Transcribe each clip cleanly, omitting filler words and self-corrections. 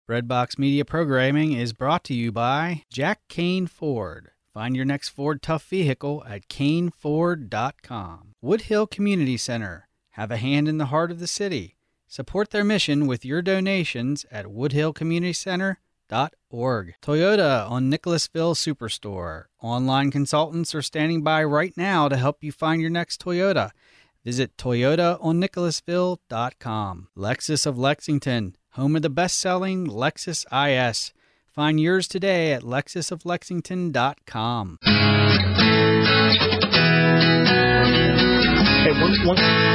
Redbox Media programming is brought to you by Jack Kane Ford. Find your next Ford Tough vehicle at caneford.com. Woodhill Community Center. Have a hand in the heart of the city. Support their mission with your donations at woodhillcommunitycenter.org. Toyota on Nicholasville Superstore. Online consultants are standing by right now to help you find your next Toyota. Visit toyotaonnicholasville.com. Lexus of Lexington, home of the best-selling Lexus IS. Find yours today at lexusoflexington.com. Hey, one.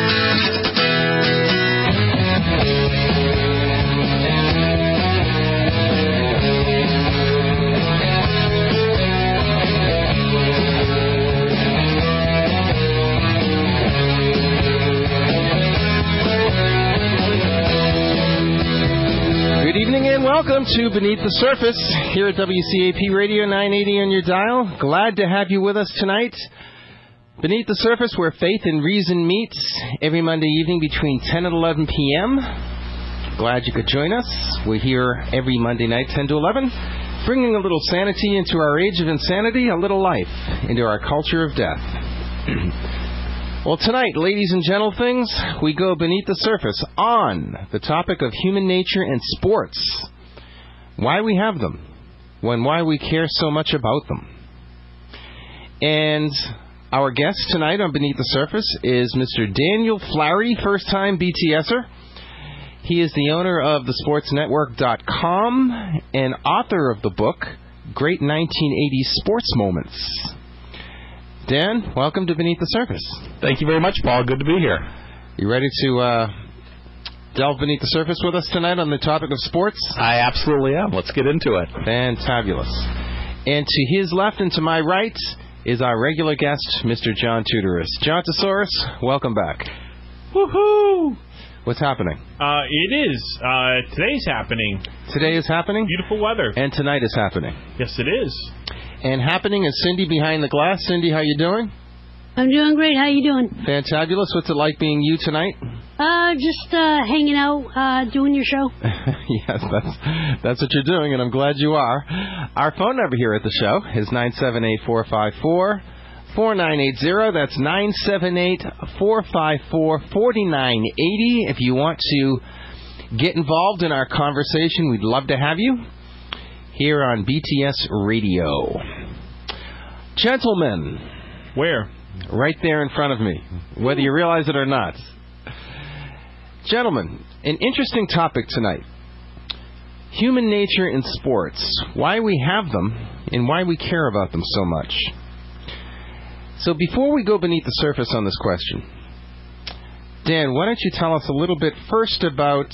Good evening and welcome to Beneath the Surface here at WCAP Radio 980 on your dial. Glad to have you with us tonight. Beneath the Surface, where faith and reason meets, every Monday evening between 10 and 11 p.m. Glad you could join us. We're here every Monday night, 10 to 11, bringing a little sanity into our age of insanity, a little life into our culture of death. Well, tonight, ladies and gentlemen, we go beneath the surface on the topic of human nature and sports. Why we have them, why we care so much about them. And our guest tonight on Beneath the Surface is Mr. Daniel Flaherty, first-time BTSer. He is the owner of thesportsnetwork.com and author of the book, Great 1980s Sports Moments. Dan, welcome to Beneath the Surface. Thank you very much, Paul. Good to be here. You ready to delve beneath the surface with us tonight on the topic of sports? I absolutely am. Let's get into it. Fantabulous. And to his left and to my right is our regular guest, Mr. John Tudorus. John Tesaurus, welcome back. Woohoo! What's happening? It is. Today's happening. Today is happening? Beautiful weather. And tonight is happening. Yes, it is. And happening is Cindy behind the glass. Cindy, how you doing? I'm doing great. How you doing? Fantabulous. What's it like being you tonight? Just hanging out, doing your show. Yes, that's what you're doing, and I'm glad you are. Our phone number here at the show is 978-454-4980. That's 978-454-4980. If you want to get involved in our conversation, we'd love to have you here on BTS Radio. Gentlemen. Where? Right there in front of me, whether you realize it or not. Gentlemen, an interesting topic tonight. Human nature in sports. Why we have them and why we care about them so much. So before we go beneath the surface on this question, Dan, why don't you tell us a little bit first about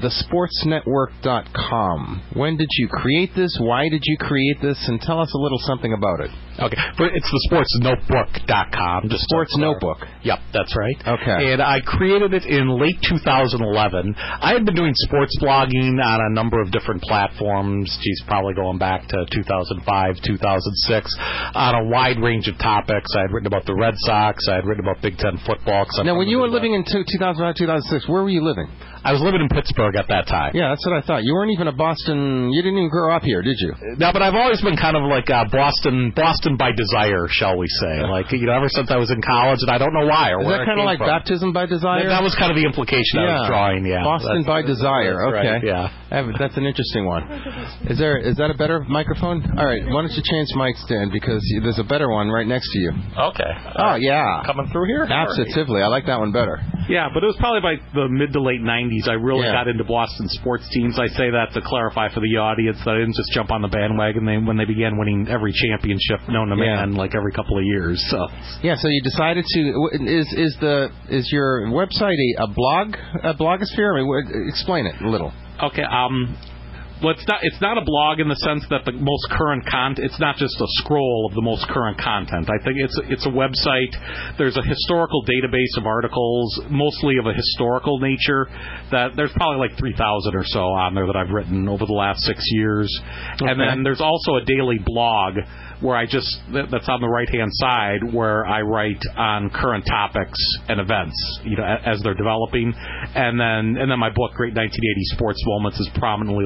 thesportsnetwork.com. When did you create this? Why did you create this? And tell us a little something about it. Okay. It's thesportsnotebook.com. The Sports Notebook. Yep, that's right. Okay. And I created it in late 2011. I had been doing sports blogging on a number of different platforms. Geez, probably going back to 2005, 2006, on a wide range of topics. I had written about the Red Sox. I had written about Big Ten football. Now, when you were living in 2005, 2006, where were you living? I was living in Pittsburgh at that time. Yeah, that's what I thought. You weren't even a Boston. You didn't even grow up here, did you? No, but I've always been kind of like Boston by desire, shall we say? Like, ever since I was in college, and I don't know why or where. Is that kind of like from. baptism by desire? That was kind of the implication I was drawing. Yeah, Boston by desire. Okay. Right, yeah, that's an interesting one. Is that a better microphone? All right, why don't you change mics, Dan, because there's a better one right next to you. Okay. Oh yeah, coming through here. Absolutely, I like that one better. Yeah, but it was probably by the mid to late 90s I really got into Boston sports teams. I say that to clarify for the audience that I didn't just jump on the bandwagon when they began winning every championship known to man, like every couple of years. So so you decided to is your website a blogosphere? I mean, explain it a little. Okay. Well, it's not a blog in the sense that the most current content. It's not just a scroll of the most current content. I think it's a website. There's a historical database of articles, mostly of a historical nature. That there's probably like 3,000 or so on there that I've written over the last 6 years. Okay. And then there's also a daily blog where that's on the right-hand side, where I write on current topics and events, as they're developing. And then my book, Great 1980 Sports Moments, is prominently located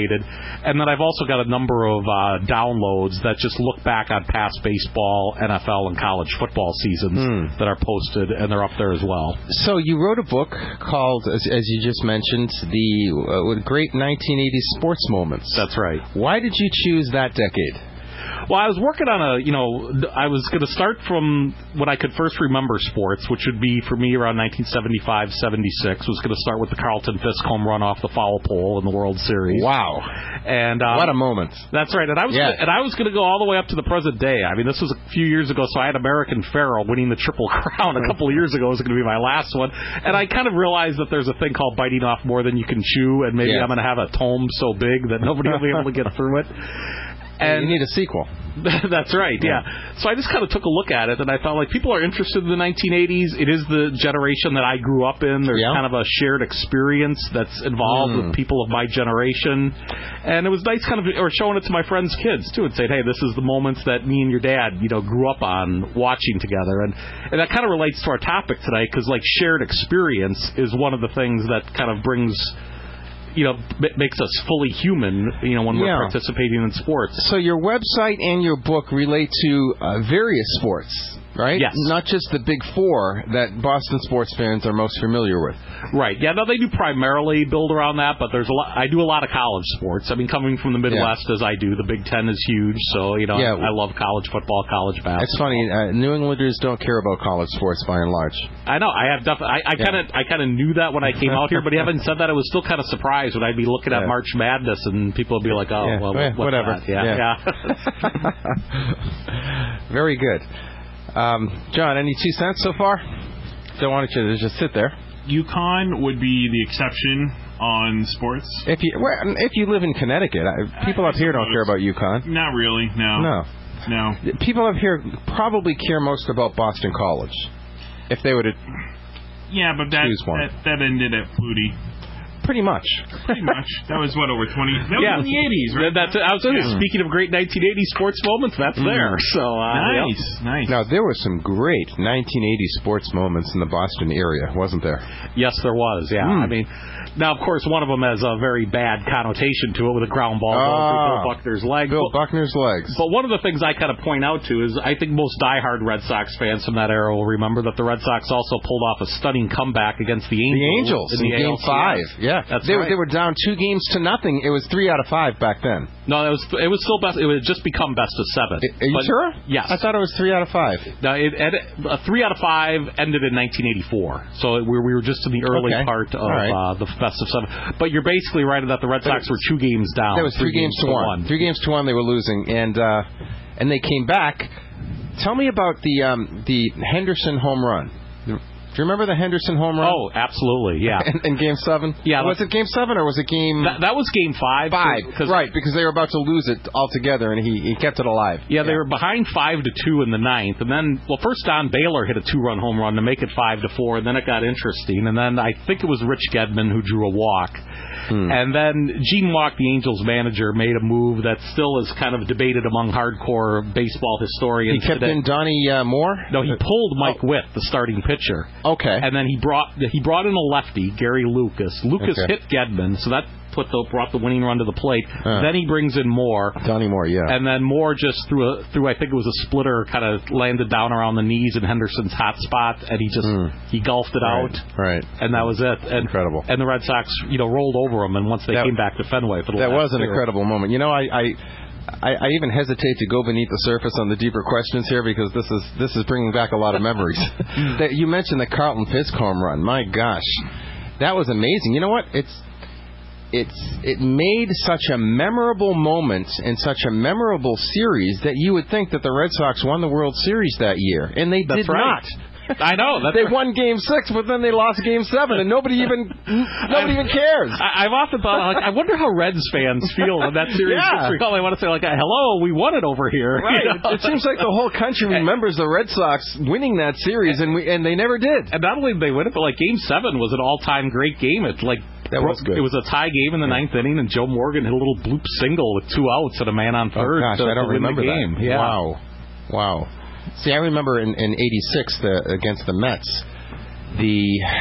related. And then I've also got a number of downloads that just look back on past baseball, NFL, and college football seasons that are posted, and they're up there as well. So you wrote a book called, as you just mentioned, the Great 1980s Sports Moments. That's right. Why did you choose that decade? Well, I was working on I was going to start from when I could first remember sports, which would be for me around 1975, 76. Was going to start with the Carlton Fisk home run off the foul pole in the World Series. Wow. And what a moment. That's right. And I was going to go all the way up to the present day. I mean, this was a few years ago, so I had American Pharoah winning the Triple Crown a couple of years ago. It was going to be my last one. And I kind of realized that there's a thing called biting off more than you can chew, and maybe I'm going to have a tome so big that nobody will be able to get through it. And you need a sequel. That's right, yeah. So I just kind of took a look at it, and I thought, like, people are interested in the 1980s. It is the generation that I grew up in. There's kind of a shared experience that's involved with people of my generation. And it was nice kind of showing it to my friends' kids, too, and saying, hey, this is the moments that me and your dad, grew up on watching together. And that kind of relates to our topic tonight, because, like, shared experience is one of the things that kind of brings... makes us fully human, when we're participating in sports. So your website and your book relate to various sports, right? Yes. Not just the big four that Boston sports fans are most familiar with. Right. Yeah, no, they do primarily build around that, but there's I do a lot of college sports. I mean, coming from the Midwest as I do, the Big Ten is huge, so, I love college football, college basketball. It's funny, New Englanders don't care about college sports by and large. I know. I kind of knew that when I came out here, but having said that, I was still kind of surprised when I'd be looking at March Madness and people would be like, what's whatever. That? Yeah. Very good. John, any 2 cents so far? Don't want you to just sit there. UConn would be the exception on sports. If you live in Connecticut, people up here don't care about UConn. Not really, no. People up here probably care most about Boston College. If they were to but that ended at Flutie. Pretty much. That was over 20. That was in the 80s, right? I was speaking of great 1980 sports moments, that's there. So nice. Now, there were some great 1980 sports moments in the Boston area, wasn't there? Yes, there was, yeah. I mean, now, of course, one of them has a very bad connotation to it with a ground ball going through Bill Buckner's leg. Buckner's legs. But one of the things I kind of point out to is I think most diehard Red Sox fans from that era will remember that the Red Sox also pulled off a stunning comeback against the Angels. In Game 5. Yeah. That's they right. They were down 2-0. It was 3 out of 5 back then. No, it was still best. It would just become best of 7. Are you sure? Yes. I thought it was 3 out of 5. No, 3 out of 5 ended in 1984. So we were just in the early part of the best of 7. But you're basically right that the Red Sox were 2 games down. That was 3 games to 1. 3 games to 1 they were losing, and they came back. Tell me about the Henderson home run. Do you remember the Henderson home run? Oh, absolutely, yeah. In Game 7? Yeah. Was it Game 7 or was it Game... That was Game 5. 5, right, because they were about to lose it altogether, and he kept it alive. Yeah, they were behind 5-2 in the 9th, and then, first Don Baylor hit a 2-run home run to make it 5-4, and then it got interesting, and then I think it was Rich Gedman who drew a walk. And then Gene Walk, the Angels manager, made a move that still is kind of debated among hardcore baseball historians. He kept in Donnie Moore? No, he pulled Mike Witt, the starting pitcher. Okay. And then he brought in a lefty, Gary Lucas. Lucas hit Gedman, so that brought the winning run to the plate. Then he brings in Moore. Donnie Moore, yeah. And then Moore just threw I think it was a splitter, kind of landed down around the knees in Henderson's hot spot, and he just he golfed it out. Right. And that was it. And, incredible. And the Red Sox, rolled over them, and once they came back to Fenway for the that last was an incredible moment. I even hesitate to go beneath the surface on the deeper questions here because this is bringing back a lot of memories. You mentioned the Carlton Fisk home run. My gosh, that was amazing. You know what? It made such a memorable moment in such a memorable series that you would think that the Red Sox won the World Series that year, and they did not. I know. They won Game 6, but then they lost Game 7, and nobody even cares. I've often thought, I wonder how Reds fans feel in that series. All I want to say, hello, we won it over here. Right. It seems like the whole country remembers the Red Sox winning that series, and they never did. And not only did they win it, but Game 7 was an all-time great game. That was good. It was a tie game in the 9th inning, and Joe Morgan hit a little bloop single with 2 outs and a man on third. Oh, gosh, I don't remember the game. That. Yeah. Wow. See, I remember in '86 against the Mets,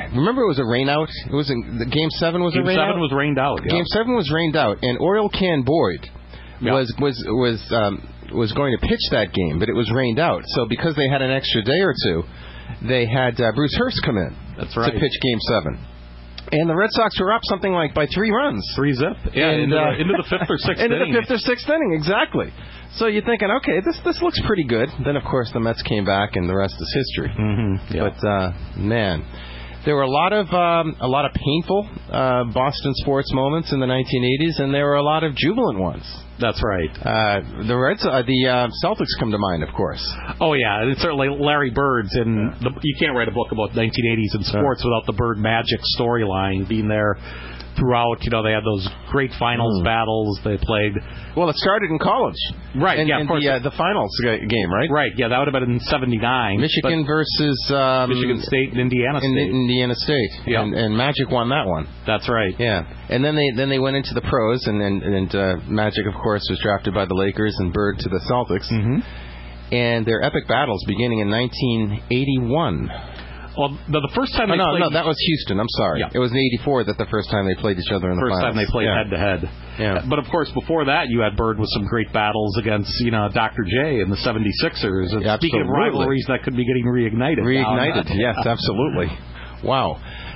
remember it was a rain out. It was the Game 7 was a rain out. Game 7 was rained out. Yeah. Game 7 was rained out, and Oriole Can Boyd was going to pitch that game, but it was rained out. So because they had an extra day or two, they had Bruce Hurst come in to pitch Game 7. And the Red Sox were up something like by 3 runs. 3-zip. Yeah, and, into the 5th or 6th into inning. the 5th or 6th inning, exactly. So you're thinking, okay, this looks pretty good. Then, of course, the Mets came back, and the rest is history. Mm-hmm. Yeah. But, man, there were a lot of painful Boston sports moments in the 1980s, and there were a lot of jubilant ones. That's right. The Celtics come to mind, of course. Oh, yeah. And certainly Larry Bird's. You can't write a book about 1980s in sports without the Bird Magic storyline being there throughout. They had those great finals battles they played. Well, it started in college. Right, of course. The finals game, right? Right, yeah, that would have been in 79. Michigan versus Michigan State and Indiana State. Indiana State. Yeah. And Magic won that one. That's right. Yeah. And then they went into the pros, and Magic, of course, was drafted by the Lakers and Bird to the Celtics. Mm-hmm. And their epic battles beginning in 1981. Well, the first time they played... No, that was Houston. I'm sorry. Yeah. It was in 84 that the first time they played each other in the finals. First time they played head-to-head. Yeah. But, of course, before that, you had Bird with some great battles against, Dr. J and the 76ers. And speaking of rivalries that could be getting reignited. Yes, absolutely. Wow.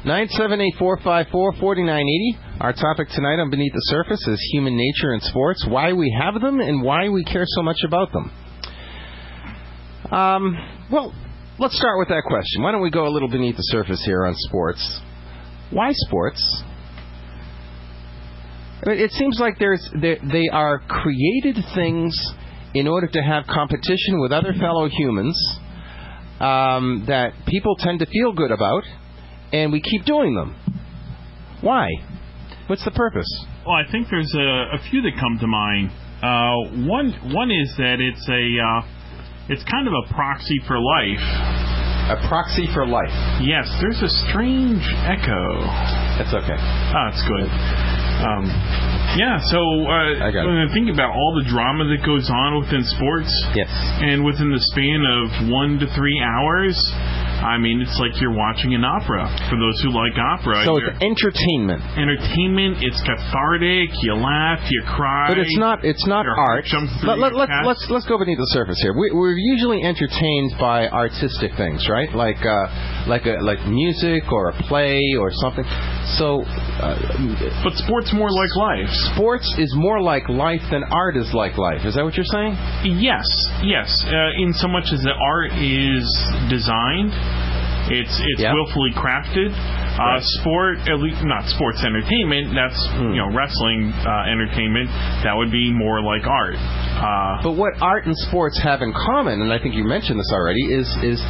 978-454-4980. Our topic tonight on Beneath the Surface is human nature and sports, why we have them and why we care so much about them. Well... Let's start with that question. Why don't we go a little beneath the surface here on sports? Why sports? I mean, it seems like they are created things in order to have competition with other fellow humans that people tend to feel good about, and we keep doing them. Why? What's the purpose? Well, I think there's a few that come to mind. One is that it's kind of a proxy for life. A proxy for life? Yes, there's a strange echo. That's okay. That's good. When I think about all the drama that goes on within sports, yes, and within the span of 1 to 3 hours, I mean, it's like you're watching an opera. For those who like opera, so it's entertainment. It's cathartic. You laugh, you cry. But it's not art. Let's go beneath the surface here. We're usually entertained by artistic things, right? Like music or a play or something. So, but sports more like life. Sports is more like life than art is like life. Is that what you're saying? Yes. In so much as the art is designed, it's willfully crafted. Sport, at least not sports entertainment. That's wrestling entertainment. That would be more like art. But what art and sports have in common, and I think you mentioned this already, is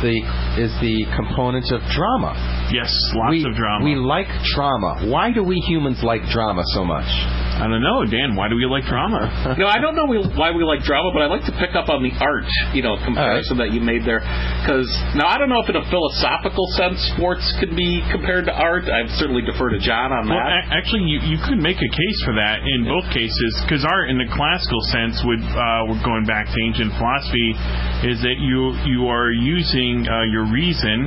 the component of drama. Yes, lots of drama. We like drama. Why do we humans like drama so much? I don't know, Dan. Why do we like drama? No, I don't know why we like drama, but I'd like to pick up on the art, comparison that you made there. Because now I don't know if in a philosophical sense sports could be compared to art. I'd certainly defer to John on that. Well, actually, you could make a case for that in both cases, because art in the classical sense we're going back to ancient philosophy, is that you are using your reason.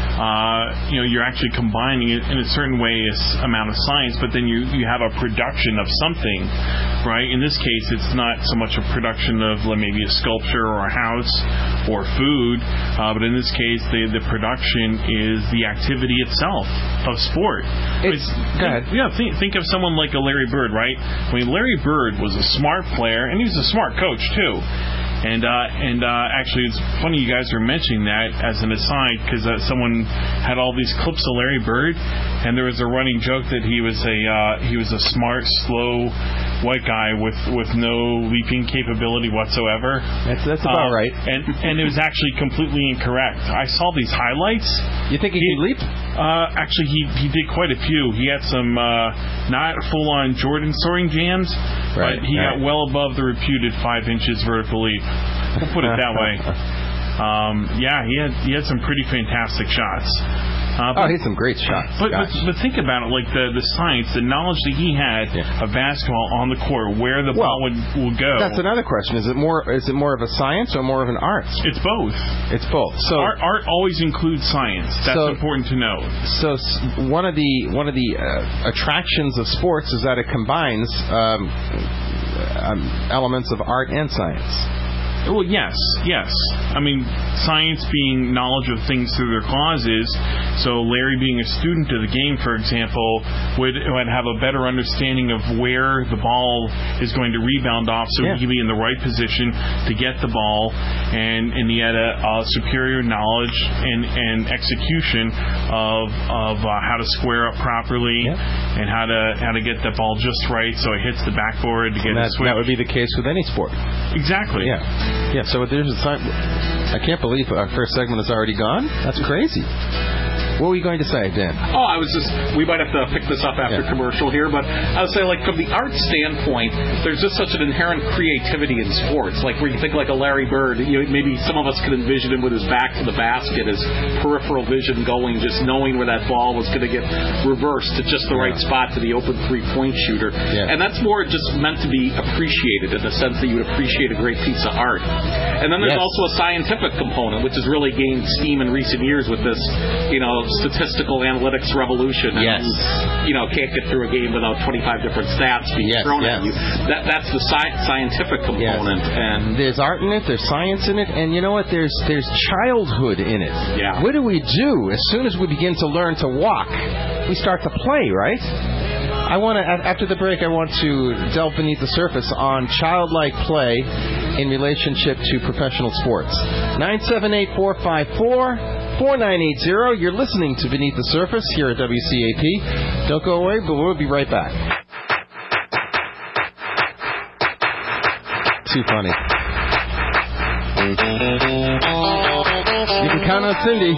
You're actually combining it in a certain way amount of science, but then you have a production of something, right? In this case, it's not so much a production of maybe a sculpture or a house or food, but in this case, the production is the activity itself of sport. Go ahead. Think of someone like a Larry Bird, right? I mean, Larry Bird was a smart player, and he was a smart coach too. And actually, it's funny you guys are mentioning that as an aside, because someone had all these clips of Larry Bird, and there was a running joke that he was a smart, slow white guy with no leaping capability whatsoever. That's about right. And it was actually completely incorrect. I saw these highlights. You think he could leap? Actually, he did quite a few. He had some not full-on Jordan soaring jams, but he got well above the reputed 5 inches vertical leap. We'll put it that way. He had some pretty fantastic shots. He had some great shots. But think about it, like the science, the knowledge that he had of basketball on the court, where the ball will go. That's another question. Is it more of a science or more of an art? It's both. It's both. So art always includes science. That's important to know. So one of the attractions of sports is that it combines elements of art and science. Well, yes. I mean, science being knowledge of things through their causes. So Larry, being a student of the game, for example, would have a better understanding of where the ball is going to rebound off, so he can be in the right position to get the ball, and he had a superior knowledge and execution of how to square up properly and how to get the ball just right so it hits the backboard to get a switch. That would be the case with any sport. Exactly. Yeah, so there's a time. I can't believe our first segment is already gone. That's crazy. What were you going to say, Dan? We might have to pick this up after commercial here, but I would say, like, from the art standpoint, there's just such an inherent creativity in sports. Like, where you think like a Larry Bird, maybe some of us could envision him with his back to the basket, his peripheral vision going, just knowing where that ball was going to get reversed to just the right spot to the open three-point shooter. Yeah. And that's more just meant to be appreciated in the sense that you would appreciate a great piece of art. And then there's also a scientific component, which has really gained steam in recent years with this, statistical analytics revolution. And can't get through a game without 25 different stats being thrown at you. That's the scientific component. And there's art in it, there's science in it, and you know what? There's childhood in it. Yeah. What do we do as soon as we begin to learn to walk? We start to play, right? After the break, I want to delve beneath the surface on childlike play in relationship to professional sports. 978-454-4980. You're listening to Beneath the Surface here at WCAP. Don't go away, but we'll be right back. Too funny. You can count on Cindy.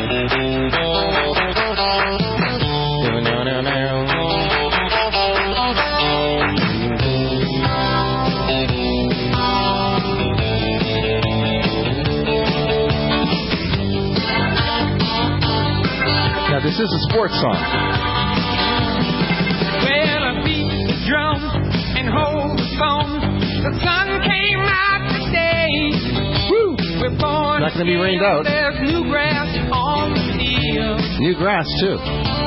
Now, this is a sports song. Well, I beat the drum and hold the phone. The sun came out today. Woo! We're born. Not going to be rained out. There's new grass on the field. New grass, too.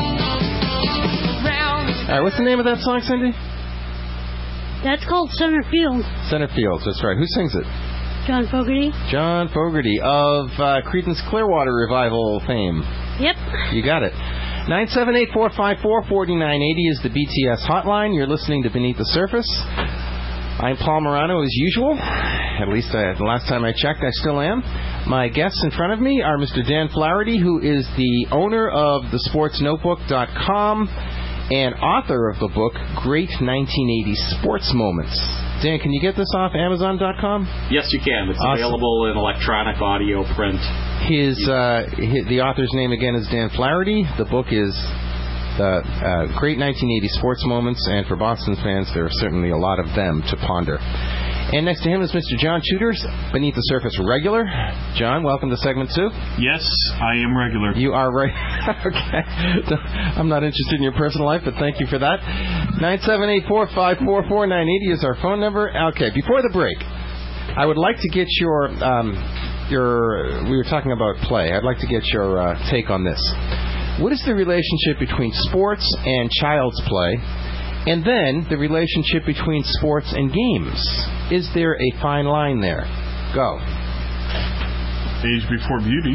All right, what's the name of that song, Cindy? That's called Center Field. Center Field, that's right. Who sings it? John Fogerty. John Fogerty of Creedence Clearwater Revival fame. Yep. You got it. 978-454-4980 is the BTS hotline. You're listening to Beneath the Surface. I'm Paul Morano, as usual. At least the last time I checked, I still am. My guests in front of me are Mr. Dan Flaherty, who is the owner of thesportsnotebook.com and author of the book Great 1980 Sports Moments. Dan, can you get this off Amazon.com? Yes, you can. It's available in electronic, audio, print. The author's name again is Dan Flaherty. The book is Great 1980 Sports Moments, and for Boston fans, there are certainly a lot of them to ponder. And next to him is Mr. John Tudors, Beneath the Surface regular. John, welcome to segment 2. Yes, I am regular. You are right. Okay. I'm not interested in your personal life, but thank you for that. 978-454-4980 is our phone number. Okay, before the break, I would like to get your we were talking about play. I'd like to get your take on this. What is the relationship between sports and child's play? And then the relationship between sports and games. Is there a fine line there? Go. Age before beauty.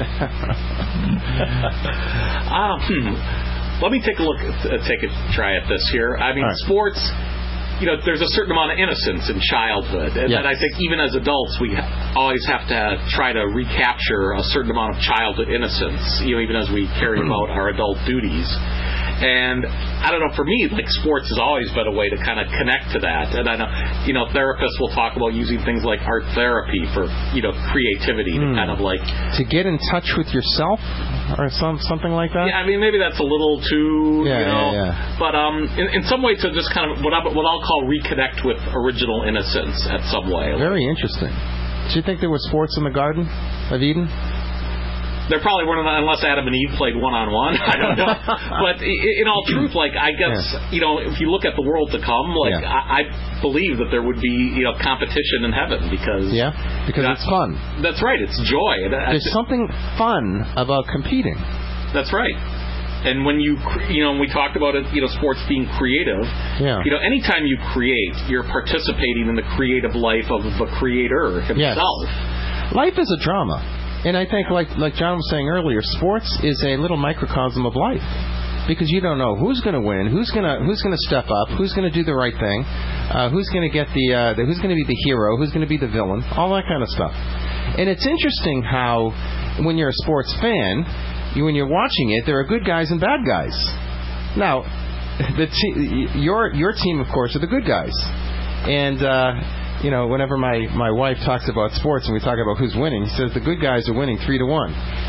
Let me take a try at this here. I mean, sports, there's a certain amount of innocence in childhood. And I think even as adults, we always have to try to recapture a certain amount of childhood innocence, even as we carry out our adult duties. And I don't know, for me, like, sports has always been a way to kind of connect to that. And I know, therapists will talk about using things like art therapy for, creativity to kind of like... To get in touch with yourself or something like that? Yeah, I mean, maybe that's a little too, But in some way to just kind of what I'll call reconnect with original innocence at some way. Very interesting. Do you think there was sports in the Garden of Eden? There probably weren't, unless Adam and Eve played one-on-one. I don't know. But in all truth, like, I guess, if you look at the world to come, like, I believe that there would be, competition in heaven because it's fun. That's right. It's joy. There's something fun about competing. That's right. And when when we talked about it, sports being creative, anytime you create, you're participating in the creative life of the creator himself. Yes. Life is a drama. And I think, like John was saying earlier, sports is a little microcosm of life, because you don't know who's going to win, who's going to step up, who's going to do the right thing, who's going to get who's going to be the hero, who's going to be the villain, all that kind of stuff. And it's interesting how, when you're a sports fan, when you're watching it, there are good guys and bad guys. Now, your team, of course, are the good guys, and. Whenever my wife talks about sports and we talk about who's winning, she says the good guys are winning 3-1.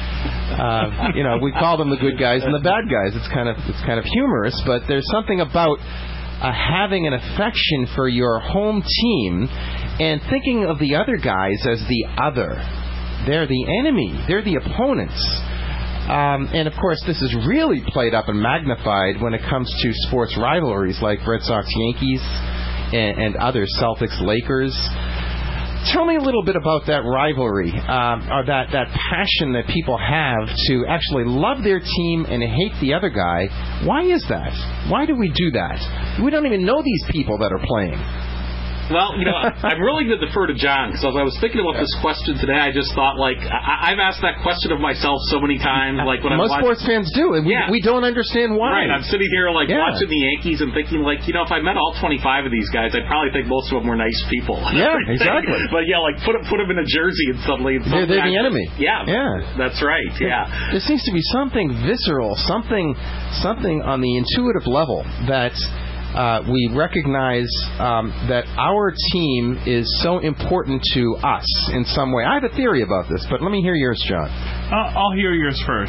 We call them the good guys and the bad guys. It's kind of humorous, but there's something about having an affection for your home team and thinking of the other guys as the other. They're the enemy. They're the opponents. And, of course, this is really played up and magnified when it comes to sports rivalries like Red Sox-Yankees and other, Celtics-Lakers. Tell me a little bit about that rivalry, or that passion that people have to actually love their team and hate the other guy. Why is that? Why do we do that? We don't even know these people that are playing. Well, I'm really going to defer to John, because as I was thinking about this question today, I just thought, I've asked that question of myself so many times. Most sports fans do, and we don't understand why. Right, I'm sitting here, watching the Yankees and thinking, if I met all 25 of these guys, I'd probably think most of them were nice people. Yeah, exactly. But, put them in a jersey and suddenly... They're the enemy. Yeah, that's right, There seems to be something visceral, something on the intuitive level that... we recognize that our team is so important to us in some way. I have a theory about this, but let me hear yours, John. I'll hear yours first.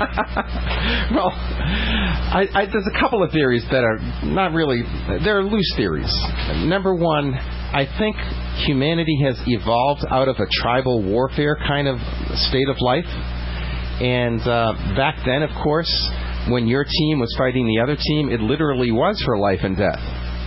Well, there's a couple of theories that are not really... They're loose theories. Number one, I think humanity has evolved out of a tribal warfare kind of state of life. And back then, of course... when your team was fighting the other team, it literally was for life and death.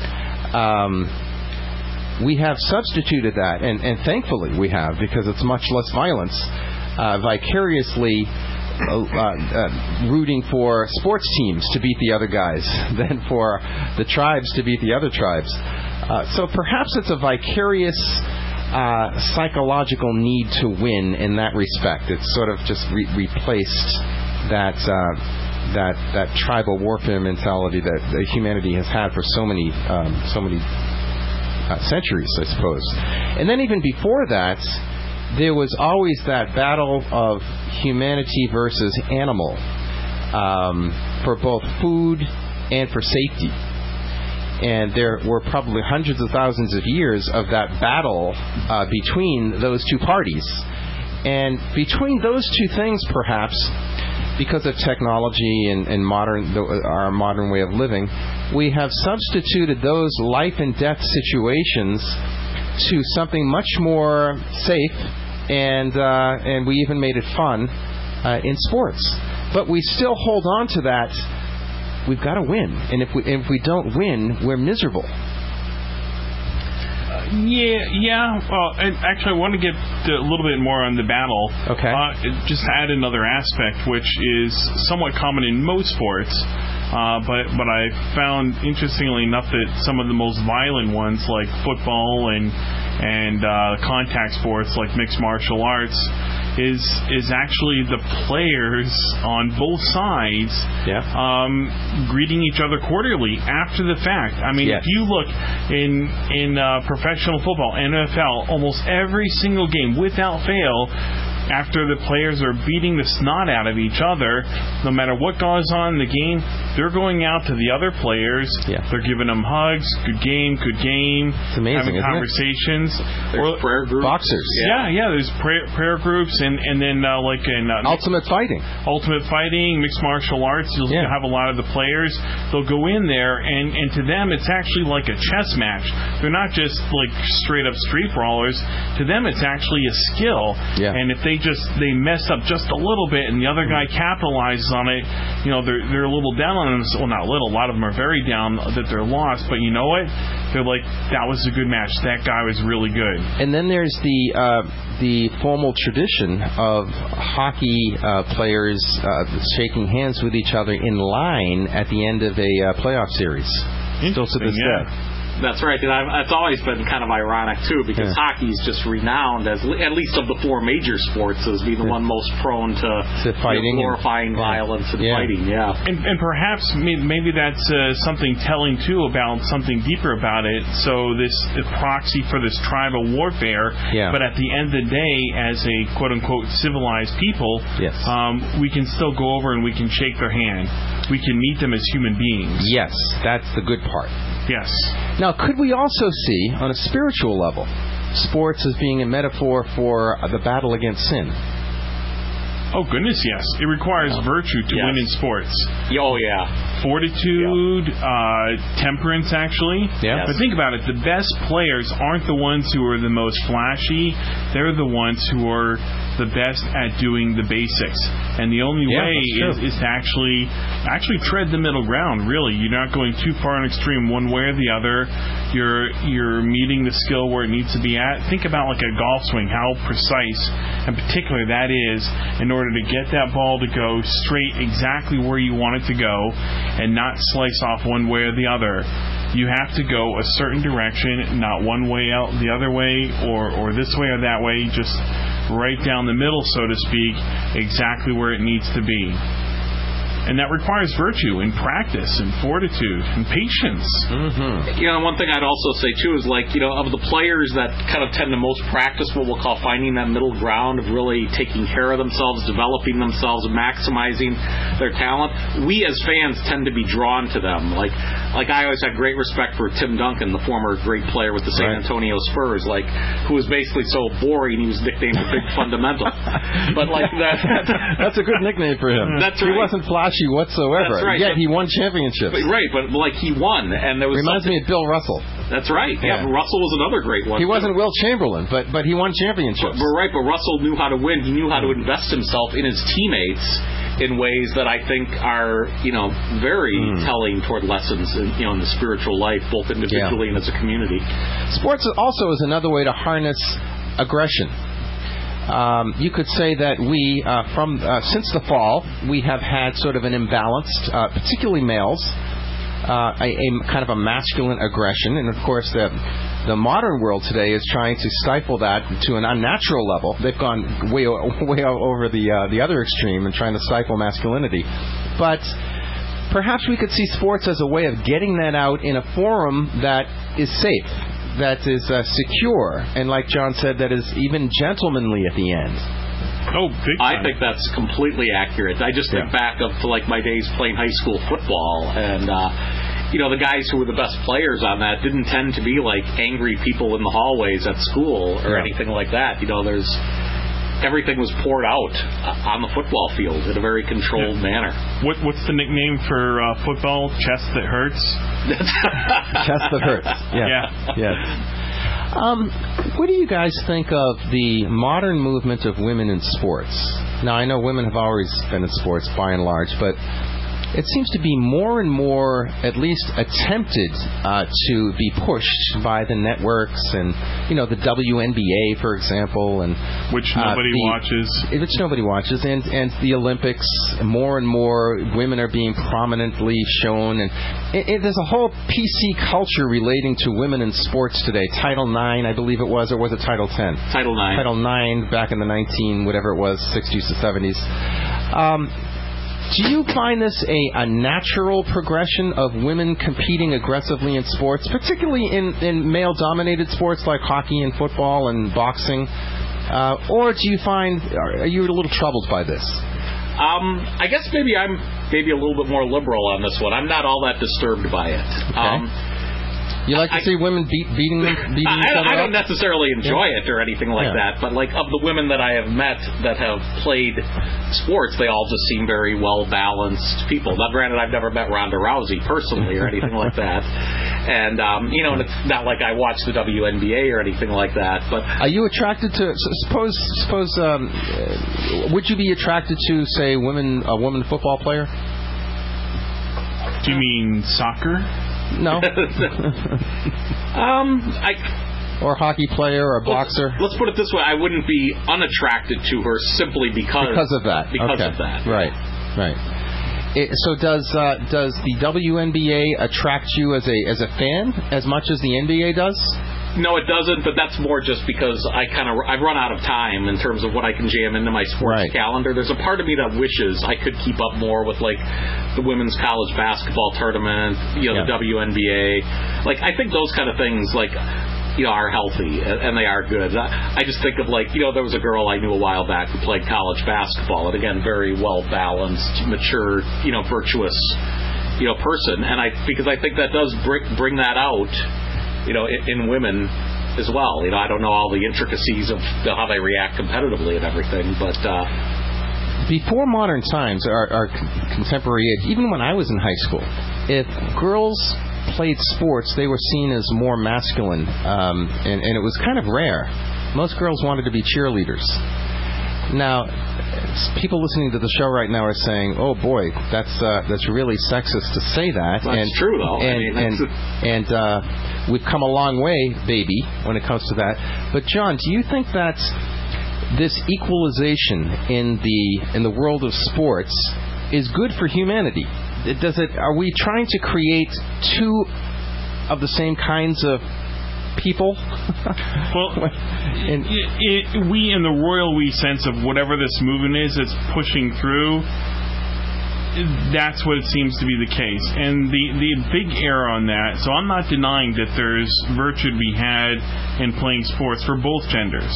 We have substituted that, and thankfully we have, because it's much less violence, vicariously rooting for sports teams to beat the other guys than for the tribes to beat the other tribes. So perhaps it's a vicarious psychological need to win in that respect. It's sort of just replaced that tribal warfare mentality that humanity has had for so many centuries, I suppose. And then even before that, there was always that battle of humanity versus animal for both food and for safety. And there were probably hundreds of thousands of years of that battle between those two parties. And between those two things, perhaps, because of technology and our modern way of living, we have substituted those life and death situations to something much more safe, and we even made it fun in sports. But we still hold on to that. We've got to win, and if we don't win, we're miserable. Yeah. Well, and actually, I want to get a little bit more on the battle. Okay. Just add another aspect, which is somewhat common in most sports, but I found, interestingly enough, that some of the most violent ones, like football and contact sports, like mixed martial arts, is actually the players on both sides greeting each other cordially after the fact. I mean, if you look in professional football, NFL, almost every single game, without fail, after the players are beating the snot out of each other, no matter what goes on in the game, they're going out to the other players. They're giving them hugs. Good game. It's amazing, having conversations. There's prayer groups. Boxers. Yeah. There's prayer groups, and then like in Ultimate Fighting, mixed martial arts, you'll have a lot of the players. They'll go in there, and to them, it's actually like a chess match. They're not just like straight up street brawlers. To them, it's actually a skill. And if they they mess up just a little bit, and the other guy capitalizes on it. They're a little down on them. Well, not little. A lot of them are very down that they're lost. But you know what? They're like, that was a good match. That guy was really good. And then there's the formal tradition of hockey players shaking hands with each other in line at the end of a playoff series. Still to this day. That's right, and it's always been kind of ironic, too, because hockey is just renowned, as at least of the four major sports, as being the one most prone to fighting, glorifying violence and fighting, And perhaps maybe that's something telling, too, about something deeper about it. So this proxy for this tribal warfare, but at the end of the day, as a quote-unquote civilized people, we can still go over and we can shake their hand. We can meet them as human beings. Yes, that's the good part. Yes. Now, could we also see, on a spiritual level, sports as being a metaphor for the battle against sin? Oh, goodness, yes. It requires virtue to win in sports. Oh, yeah. Fortitude, temperance, actually. Yeah. But think about it. The best players aren't the ones who are the most flashy. They're the ones who are the best at doing the basics. And the only way is to actually tread the middle ground, really. You're not going too far an extreme one way or the other. You're meeting the skill where it needs to be at. Think about like a golf swing, how precise and particular that is in order to get that ball to go straight exactly where you want it to go and not slice off one way or the other. You have to go a certain direction, not one way out the other way or this way or that way, just right down the middle, so to speak, exactly where it needs to be. And that requires virtue and practice and fortitude and patience. Mm-hmm. One thing I'd also say, too, is of the players that kind of tend to most practice what we'll call finding that middle ground of really taking care of themselves, developing themselves, maximizing their talent, we as fans tend to be drawn to them. Like I always had great respect for Tim Duncan, the former great player with the San Antonio Spurs, who was basically so boring he was nicknamed the Big Fundamental. But that's a good nickname for him. That's right. He wasn't flashy whatsoever. That's right. Yet he won championships. Right, but he won, and there was reminds me of Bill Russell. That's right. Yeah, Russell was another great one. He wasn't Will Chamberlain, but he won championships. But Russell knew how to win. He knew how to invest himself in his teammates in ways that I think are very telling toward lessons in the spiritual life, both individually and as a community. Sports also is another way to harness aggression. You could say that we, since the fall, we have had sort of an imbalanced, particularly males, a kind of a masculine aggression, and of course the modern world today is trying to stifle that to an unnatural level. They've gone way over the other extreme and trying to stifle masculinity, but perhaps we could see sports as a way of getting that out in a forum that is safe, that is secure, and like John said, that is even gentlemanly at the end. Oh, big time. I think that's completely accurate. I just think back to my days playing high school football, and the guys who were the best players on that didn't tend to be like angry people in the hallways at school or anything like that. Everything was poured out on the football field in a very controlled manner. What's the nickname for football? Chest that hurts? Chest that hurts. Yes. What do you guys think of the modern movement of women in sports? Now, I know women have always been in sports by and large, but it seems to be more and more, at least attempted, to be pushed by the networks and, the WNBA, for example, and which nobody watches. Which nobody watches, and the Olympics. More and more women are being prominently shown, and there's a whole PC culture relating to women in sports today. Title IX, I believe it was, or was it Title X? Title IX. Title IX, back in the 60s to 70s. Do you find this a natural progression of women competing aggressively in sports, particularly in male-dominated sports like hockey and football and boxing? Or do you are you a little troubled by this? I guess maybe I'm a little bit more liberal on this one. I'm not all that disturbed by it. Okay. You like to see women beating each other up? I don't necessarily enjoy it or anything like that, but of the women that I have met that have played sports, they all just seem very well-balanced people. Now, granted, I've never met Ronda Rousey personally or anything like that. And and it's not like I watch the WNBA or anything like that. But are you attracted to? Suppose would you be attracted to, say, a woman football player? Do you mean soccer? No. Or a hockey player or a boxer? Let's put it this way: I wouldn't be unattracted to her simply because of that. Because of that. Right. So does the WNBA attract you as a fan as much as the NBA does? No, it doesn't, but that's more just because I've run out of time in terms of what I can jam into my sports calendar. There's a part of me that wishes I could keep up more with like the women's college basketball tournament, the WNBA. Like I think those kind of things are healthy and they are good. I just think of there was a girl I knew a while back who played college basketball, and again, very well balanced, mature, virtuous, person. And because I think that does bring that out. In women as well. I don't know all the intricacies of how they react competitively and everything, but before modern times, our contemporary age, even when I was in high school, if girls played sports, they were seen as more masculine, and it was kind of rare. Most girls wanted to be cheerleaders. Now, people listening to the show right now are saying, "Oh boy, that's really sexist to say that." That's true, though. And we've come a long way, baby, when it comes to that. But John, do you think that this equalization in the world of sports is good for humanity? Are we trying to create two of the same kinds of people? Well, we in the royal we sense of whatever this movement is that's pushing through, that's what it seems to be the case. And the big error on that, so I'm not denying that there's virtue to be had in playing sports for both genders.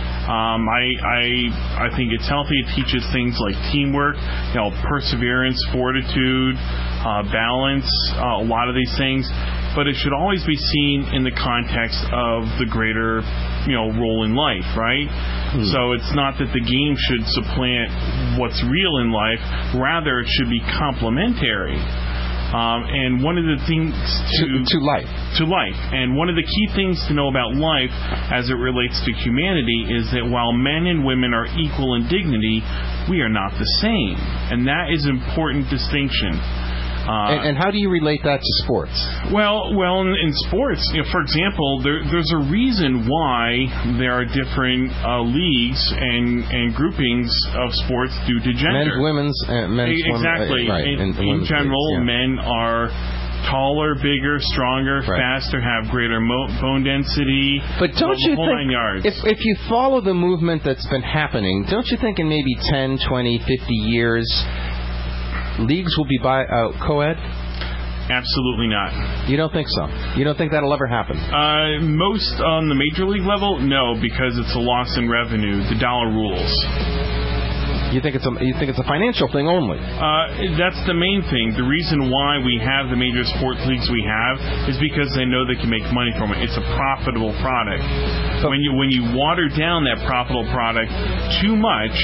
I think it's healthy. It teaches things like teamwork, perseverance, fortitude, balance, a lot of these things. But it should always be seen in the context of the greater, role in life, right? So it's not that the game should supplant what's real in life. Rather, it should be complementary. And one of the things to life. And one of the key things to know about life as it relates to humanity is that while men and women are equal in dignity, we are not the same. And that is an important distinction. And how do you relate that to sports? Well, in sports, for example, there's a reason why there are different leagues and groupings of sports due to gender. Men's, exactly. Women, right. In general, men are taller, bigger, stronger, faster, have greater bone density. But don't you think, if you follow the movement that's been happening, don't you think in maybe 10, 20, 50 years, leagues will be co-ed? Absolutely not. You don't think so? You don't think that'll ever happen? Most on the major league level, no, because it's a loss in revenue. The dollar rules. You think it's a financial thing only? That's the main thing. The reason why we have the major sports leagues we have is because they know they can make money from it. It's a profitable product. So when you water down that profitable product too much,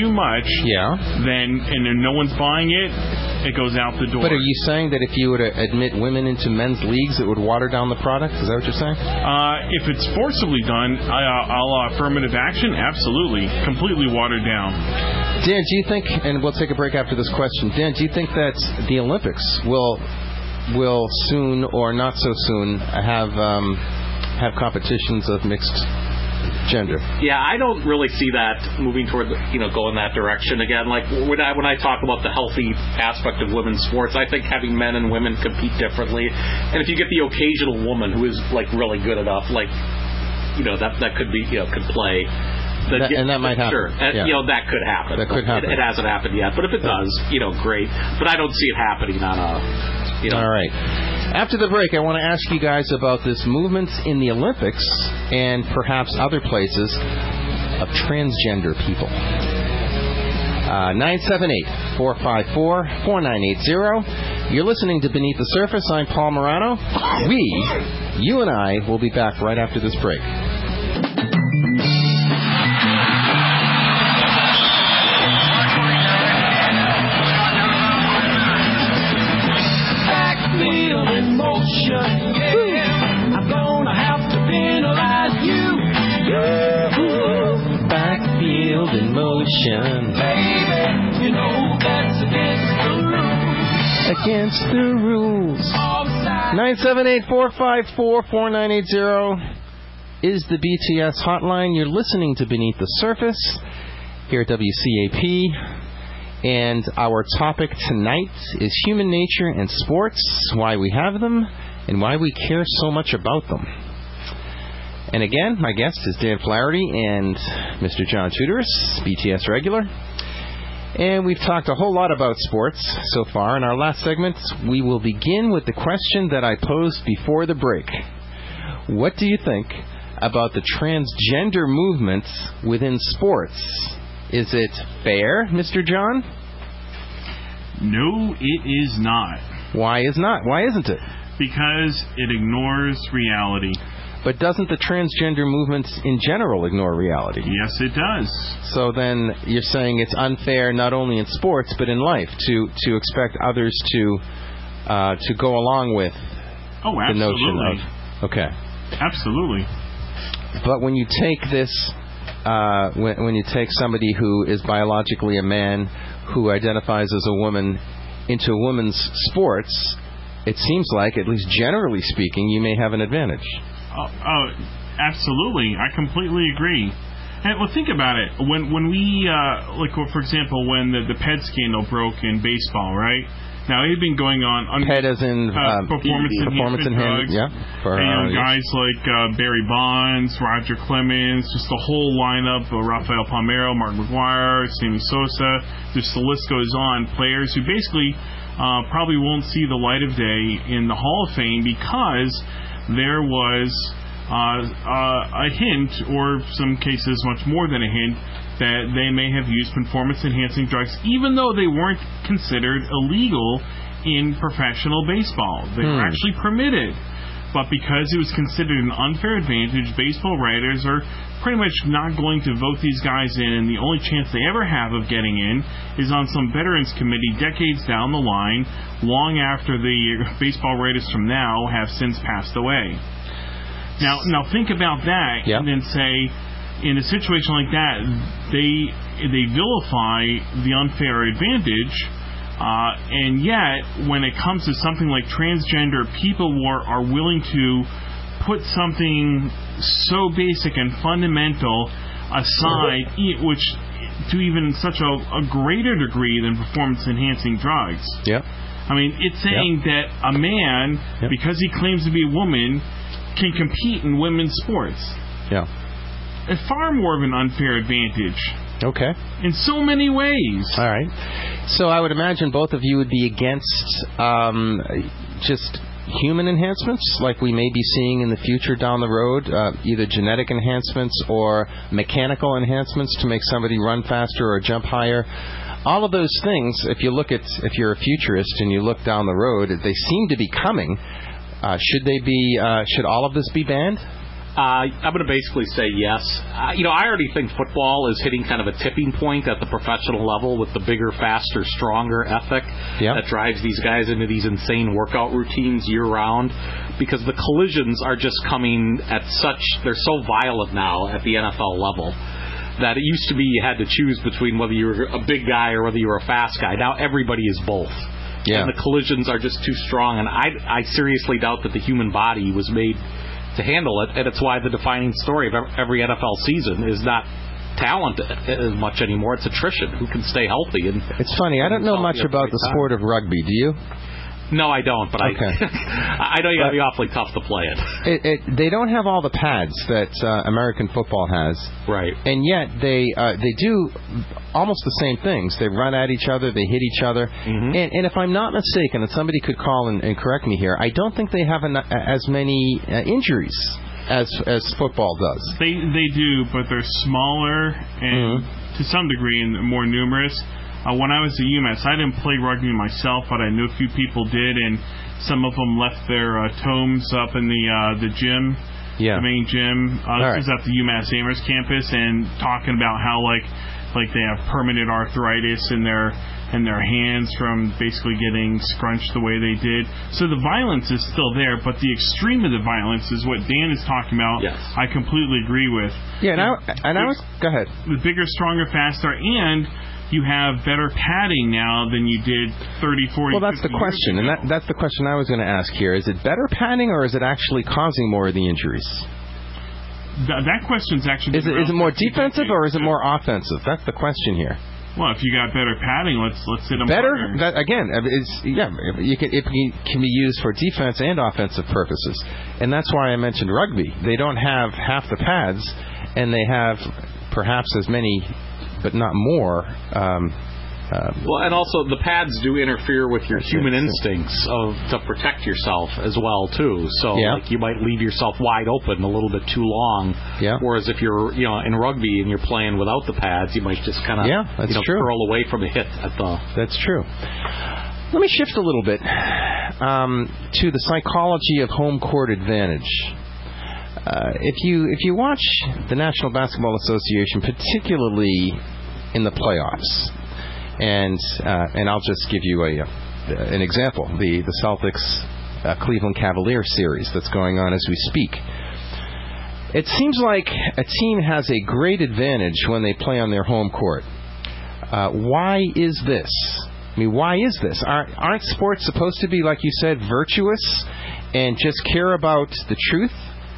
then no one's buying it, it goes out the door. But are you saying that if you were to admit women into men's leagues, it would water down the product? Is that what you're saying? If it's forcibly done, affirmative action, absolutely, completely watered down. Dan, do you think, and we'll take a break after this question, Dan, do you think that the Olympics will soon or not so soon have competitions of mixed gender? Yeah, I don't really see that moving toward going that direction again. Like when I talk about the healthy aspect of women's sports, I think having men and women compete differently, and if you get the occasional woman who is really good enough, that could be could play. And that might happen. Sure. That could happen. That could happen. It hasn't happened yet. But if it does, great. But I don't see it happening on a, All right. After the break, I want to ask you guys about this movement in the Olympics and perhaps other places of transgender people. 978-454-4980. You're listening to Beneath the Surface. I'm Paul Morano. You and I will be back right after this break. Wheel in motion, yeah. notion. Baby, you know that's against the rules. Against the rules. 978-454-4980 is the BTS hotline. You're listening to Beneath the Surface here at WCAP. And our topic tonight is human nature and sports, why we have them, and why we care so much about them. And again, my guest is Dan Flaherty and Mr. John Tudorus, BTS regular. And we've talked a whole lot about sports so far. In our last segment, we will begin with the question that I posed before the break. What do you think about the transgender movement within sports? Is it fair, Mr. John? No, it is not. Why isn't it? Because it ignores reality. But doesn't the transgender movement in general ignore reality? Yes, it does. So then you're saying it's unfair not only in sports but in life to expect others to go along with the notion of... Okay. Absolutely. But when you take this, when you take somebody who is biologically a man who identifies as a woman into women's sports, it seems like, at least generally speaking, you may have an advantage. Absolutely. I completely agree. And well, think about it. When we, for example, when the PED scandal broke in baseball, right? Now, it had been going on... PED as in performance enhancement drugs. Yeah. Guys like Barry Bonds, Roger Clemens, just the whole lineup, Rafael Palmeiro, Mark McGwire, Sammy Sosa, just the list goes on. Players who basically probably won't see the light of day in the Hall of Fame because there was a hint, or some cases much more than a hint, that they may have used performance-enhancing drugs, even though they weren't considered illegal in professional baseball. They were actually permitted. But because it was considered an unfair advantage, baseball writers are pretty much not going to vote these guys in, and the only chance they ever have of getting in is on some veterans committee decades down the line, long after the baseball writers from now have since passed away. Now think about that, and then say, in a situation like that, they vilify the unfair advantage, and yet when it comes to something like transgender, people are willing to put something so basic and fundamental aside, which to even such a greater degree than performance-enhancing drugs. Yeah. I mean, it's saying that a man, because he claims to be a woman, can compete in women's sports. Yeah. Far more of an unfair advantage. Okay. In so many ways. All right. So I would imagine both of you would be against just human enhancements, like we may be seeing in the future down the road, either genetic enhancements or mechanical enhancements to make somebody run faster or jump higher. All of those things, if you're a futurist and you look down the road, they seem to be coming. Should all of this be banned? I'm going to basically say yes. I already think football is hitting kind of a tipping point at the professional level with the bigger, faster, stronger ethic that drives these guys into these insane workout routines year-round, because the collisions are just coming at they're so violent now at the NFL level that it used to be you had to choose between whether you were a big guy or whether you were a fast guy. Now everybody is both. Yeah. And the collisions are just too strong, and I seriously doubt that the human body was made to handle it, and it's why the defining story of every NFL season is not talent as much anymore. It's attrition. Who can stay healthy? And it's funny. I don't know much about the sport of rugby. Do you? No, I don't, but okay. I know you got to be awfully tough to play it. They don't have all the pads that American football has. Right. And yet they do almost the same things. They run at each other. They hit each other. Mm-hmm. And if I'm not mistaken, and somebody could call and correct me here, I don't think they have as many injuries as football does. They do, but they're smaller and to some degree and more numerous. When I was at UMass, I didn't play rugby myself, but I knew a few people did, and some of them left their tomes up in the gym, the main gym. This was at the UMass Amherst campus, and talking about how, like they have permanent arthritis in their hands from basically getting scrunched the way they did. So the violence is still there, but the extreme of the violence is what Dan is talking about. Yes. I completely agree with. Yeah, go ahead. The bigger, stronger, faster, and you have better padding now than you did 30, 40, Well, that's the question, and that's the question I was going to ask here. Is it better padding, or is it actually causing more of the injuries? That question's actually... Is it more defensive, or is it more offensive? That's the question here. Well, if you got better padding, let's hit them better. harder. That again, it can be used for defense and offensive purposes, and that's why I mentioned rugby. They don't have half the pads, and they have perhaps as many, but not more. Well, and also the pads do interfere with your human instincts to protect yourself as well too. So like you might leave yourself wide open a little bit too long. Yeah. Whereas if you're in rugby and you're playing without the pads, you might just kind of curl away from a hit at the. That's true. Let me shift a little bit to the psychology of home court advantage. If you watch the National Basketball Association, particularly in the playoffs. And I'll just give you an example. The Celtics Cleveland Cavaliers series that's going on as we speak. It seems like a team has a great advantage when they play on their home court. Why is this? I mean, why is this? Aren't sports supposed to be, like you said, virtuous and just care about the truth?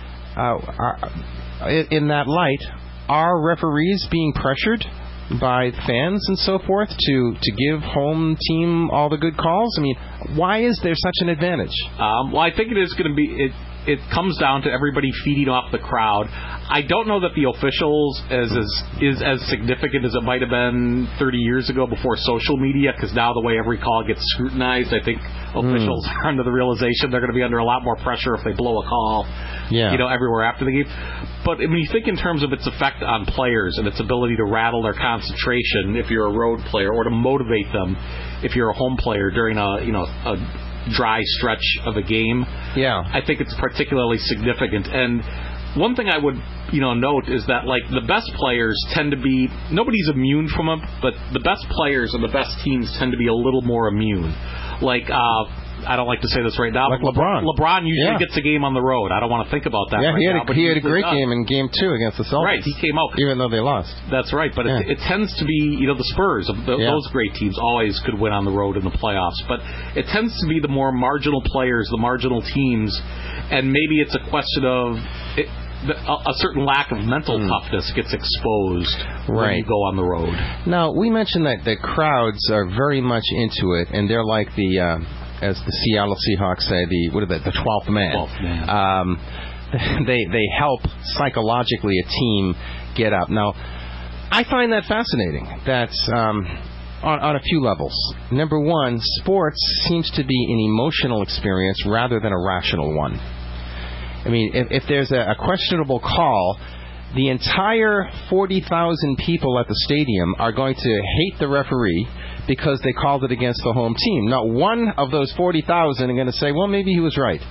In that light, are referees being pressured by fans and so forth to give home team all the good calls? I mean, why is there such an advantage? Well, I think it is going to be... It comes down to everybody feeding off the crowd. I don't know that the officials is as significant as it might have been 30 years ago before social media, because now the way every call gets scrutinized, I think officials are under the realization they're going to be under a lot more pressure if they blow a call everywhere after the game. But I mean, you think in terms of its effect on players and its ability to rattle their concentration if you're a road player, or to motivate them if you're a home player during a dry stretch of a game. Yeah, I think it's particularly significant. And one thing I would note is that like the best players tend to be, nobody's immune from them, but the best players and the best teams tend to be a little more immune. Like I don't like to say this right now, like but LeBron usually gets a game on the road. I don't want to think about that. Yeah, right he had a great game in Game 2 against the Celtics. Right, he came out even though they lost. That's right, but it tends to be the Spurs. Those great teams always could win on the road in the playoffs, but it tends to be the more marginal players, the marginal teams, and maybe it's a question of a certain lack of mental toughness gets exposed when you go on the road. Now, we mentioned that the crowds are very much into it, and they're like the as the Seattle Seahawks say, the 12th man. 12th man. They help psychologically a team get up. Now, I find that fascinating. That's on a few levels. Number one, sports seems to be an emotional experience rather than a rational one. I mean, if there's a questionable call, the entire 40,000 people at the stadium are going to hate the referee because they called it against the home team. Not one of those 40,000 are going to say, well, maybe he was right.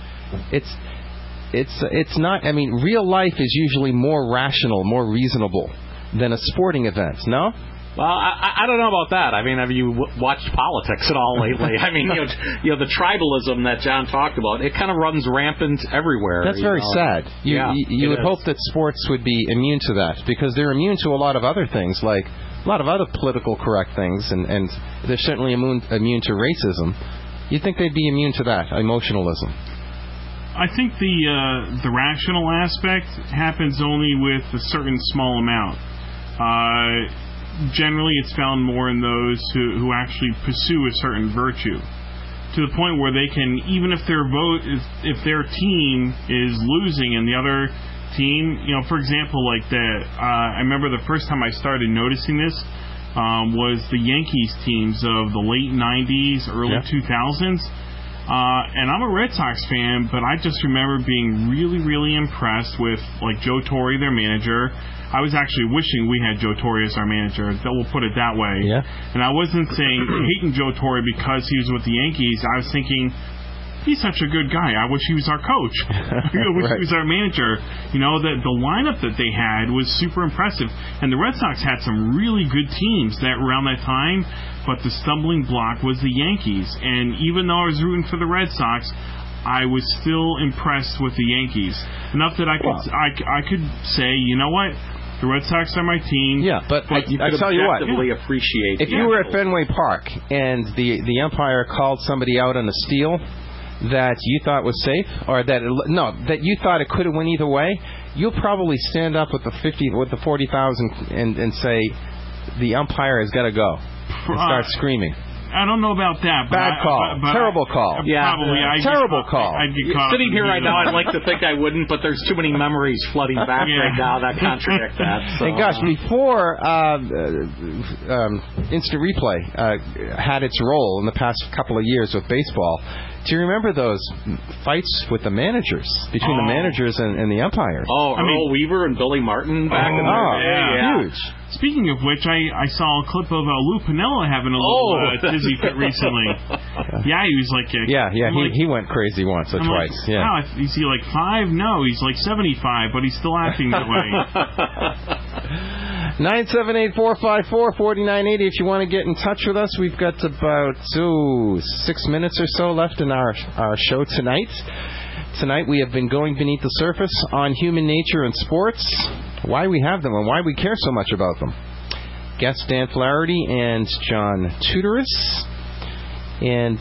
It's not. I mean, real life is usually more rational, more reasonable than a sporting event. No? Well, I don't know about that. I mean, have you watched politics at all lately? I mean, the tribalism that John talked about, it kind of runs rampant everywhere. That's very sad. You would hope that sports would be immune to that, because they're immune to a lot of other things, like a lot of other political correct things, and they're certainly immune to racism. You'd think they'd be immune to that, emotionalism. I think the rational aspect happens only with a certain small amount. Generally, it's found more in those who actually pursue a certain virtue, to the point where they can, even if if their team is losing and the other team, for example, like I remember the first time I started noticing this was the Yankees teams of the late 90s, early 2000s. And I'm a Red Sox fan, but I just remember being really, really impressed with like Joe Torre, their manager. I was actually wishing we had Joe Torre as our manager. We'll put it that way. Yeah. And I wasn't saying hating Joe Torre because he was with the Yankees. I was thinking he's such a good guy. I wish he was our coach. I wish he was our manager. You know, the lineup that they had was super impressive. And the Red Sox had some really good teams around that time, but the stumbling block was the Yankees. And even though I was rooting for the Red Sox, I was still impressed with the Yankees. Enough that I could say, you know what? The Red Sox are my team. Yeah, but I tell you what, appreciate if you were at Fenway Park and the umpire called somebody out on a steal that you thought was safe, or that you thought it could have went either way, you'll probably stand up with the 40,000 and say the umpire has got to go and start screaming. I don't know about that. Bad call. Terrible call. Yeah. Probably. Terrible call. I'd get caught Sitting here right now, I'd like to think I wouldn't, but there's too many memories flooding back right now that contradict that. So. And gosh, before instant replay had its role in the past couple of years with baseball, do you remember those fights with the managers, between the managers and the umpires? Oh, Earl Weaver and Billy Martin back in the day. Huge. Speaking of which, I saw a clip of Lou Piniella having a little dizzy fit recently. Yeah, he was like... he went crazy once or twice. Like, wow, is he like 5? No, he's like 75, but he's still acting that way. 978-454-4980 if you want to get in touch with us. We've got about 6 minutes or so left in our show tonight. Tonight we have been going beneath the surface on human nature and sports, why we have them and why we care so much about them. Guests Dan Flaherty and John Tudoris. And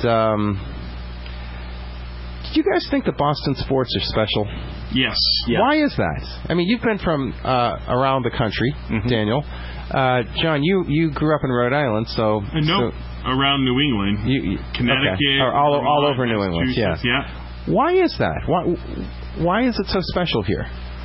do you guys think that Boston sports are special? Yes. Why is that? I mean, you've been from around the country, Daniel. John, you grew up in Rhode Island, so... around New England. Connecticut. Okay. All over New England, yeah. Why is that? Why is it so special here?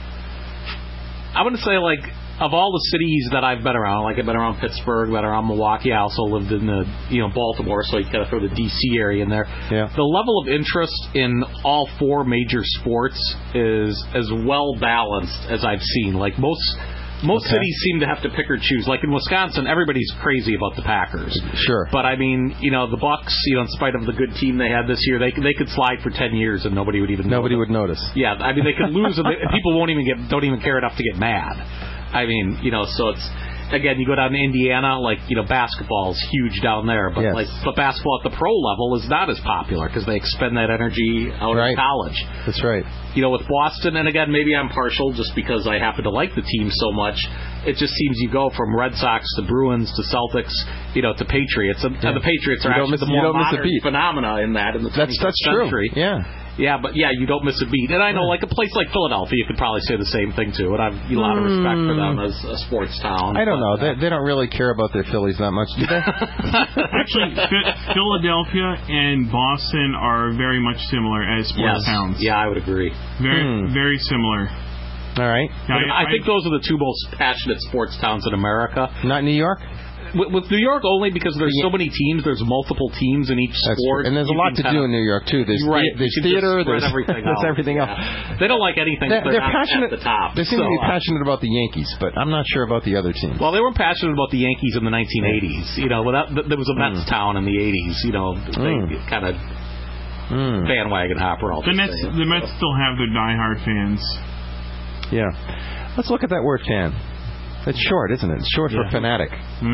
I want to say, like, of all the cities that I've been around, like I've been around Pittsburgh, been around Milwaukee, I also lived in Baltimore, so you kind of throw the D.C. area in there. Yeah. The level of interest in all 4 major sports is as well balanced as I've seen. Like most cities seem to have to pick or choose. Like in Wisconsin, everybody's crazy about the Packers. Sure. But I mean, the Bucks, in spite of the good team they had this year, they could slide for 10 years and nobody would even notice. Yeah, I mean they could lose and people don't even care enough to get mad. I mean, so it's, again, you go down to Indiana, like, basketball is huge down there, but but basketball at the pro level is not as popular because they expend that energy out of college. That's right. With Boston, and again, maybe I'm partial just because I happen to like the team so much. It just seems you go from Red Sox to Bruins to Celtics, to Patriots, and the Patriots are actually the more modern phenomena in the 21st century. True. Yeah. Yeah, but you don't miss a beat. And I know, like a place like Philadelphia, you could probably say the same thing too. And I've a lot of respect for them as a sports town. I don't know. They don't really care about their Phillies that much, do they? Actually, Philadelphia and Boston are very much similar as sports towns. Yeah, I would agree. Very similar. All right. I think those are the 2 most passionate sports towns in America. Not New York? With New York only because there's so many teams. There's multiple teams in each sport. And there's a lot to do in New York, too. There's theater. There's everything else. Everything else. They don't like anything. They're passionate at the top. They seem to be passionate about the Yankees, but I'm not sure about the other teams. Well, they were passionate about the Yankees in the 1980s. There was a Mets town in the 80s. They kind of bandwagon hopper. The Mets still have their diehard fans. Yeah. Let's look at that word fan. It's short, isn't it? It's short for fanatic.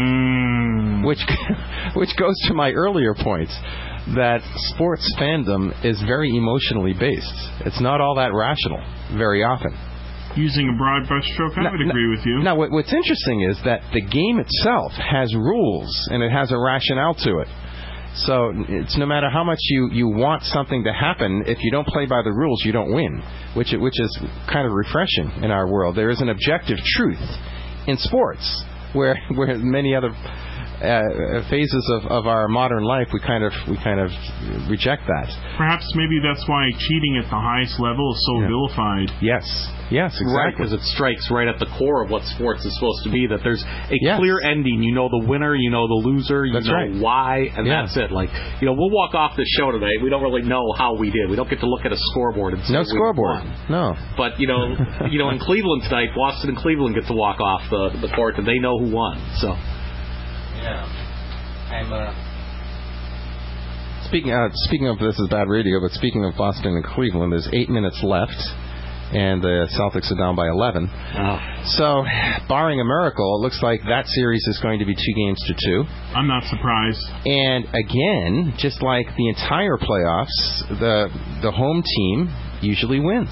Which goes to my earlier point that sports fandom is very emotionally based. It's not all that rational very often. Using a broad brushstroke, I would agree with you. Now, what's interesting is that the game itself has rules and it has a rationale to it. So it's no matter how much you want something to happen, if you don't play by the rules, you don't win, which is kind of refreshing in our world. There is an objective truth in sports, where many other phases of our modern life we kind of reject that. Perhaps maybe that's why cheating at the highest level is so vilified. Yes, exactly. Right, because it strikes right at the core of what sports is supposed to be. That there's a clear ending. You know the winner, you know the loser, you know why, and that's it. Like we'll walk off this show today. We don't really know how we did. We don't get to look at a scoreboard and say no scoreboard. No. But in Cleveland tonight, Boston and Cleveland get to walk off the court, and they know who won. So. Yeah, speaking of, this is bad radio, but speaking of Boston and Cleveland, there's 8 minutes left, and the Celtics are down by 11. Oh. So, barring a miracle, it looks like that series is going to be 2-2. I'm not surprised. And again, just like the entire playoffs, the home team usually wins.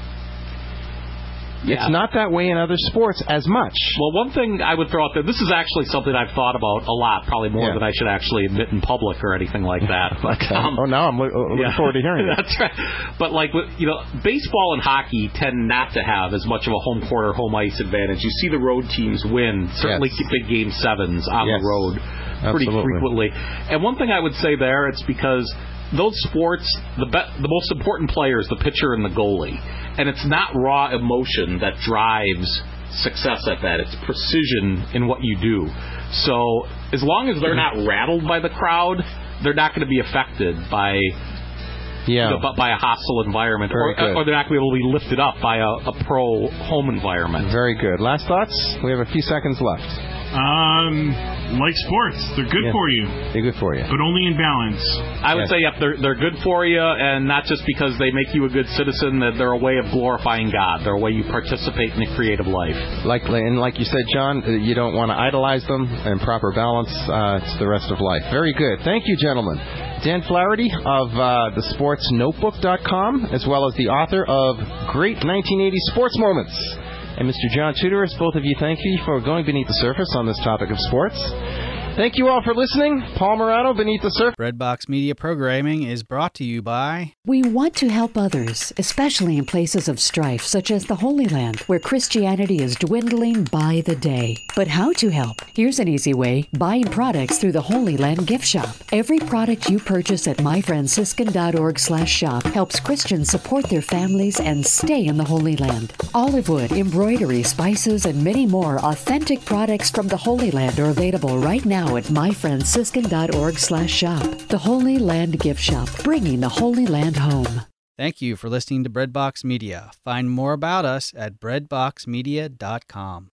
Yeah. It's not that way in other sports as much. Well, one thing I would throw out there, this is actually something I've thought about a lot, probably more than I should actually admit in public or anything like that. But, okay. Now I'm looking forward to hearing it. That's right. But, baseball and hockey tend not to have as much of a home court or home ice advantage. You see the road teams win, certainly big Game 7s on the road pretty frequently. And one thing I would say there, it's because those sports, the most important players, the pitcher and the goalie. And it's not raw emotion that drives success at that. It's precision in what you do. So as long as they're not rattled by the crowd, they're not going to be affected by by a hostile environment, or they're not going to be able to be lifted up by a pro home environment. Very good. Last thoughts? We have a few seconds left. Like sports, they're good for you. They're good for you, but only in balance. I would say, they're good for you, and not just because they make you a good citizen. That they're a way of glorifying God. They're a way you participate in the creative life. Like you said, John, you don't want to idolize them. And proper balance, it's the rest of life. Very good. Thank you, gentlemen. Dan Flaherty of thesportsnotebook.com, as well as the author of Great 1980 Sports Moments. And Mr. John Tudor, both of you, thank you for going beneath the surface on this topic of sports. Thank you all for listening. Paul Morano, Beneath the Surface. Breadbox Media Programming is brought to you by... We want to help others, especially in places of strife, such as the Holy Land, where Christianity is dwindling by the day. But how to help? Here's an easy way. Buying products through the Holy Land gift shop. Every product you purchase at myfranciscan.org/shop helps Christians support their families and stay in the Holy Land. Olive wood, embroidery, spices, and many more authentic products from the Holy Land are available right now at myfranciscan.org/shop. The Holy Land Gift Shop, bringing the Holy Land home. Thank you for listening to Breadbox Media. Find more about us at breadboxmedia.com.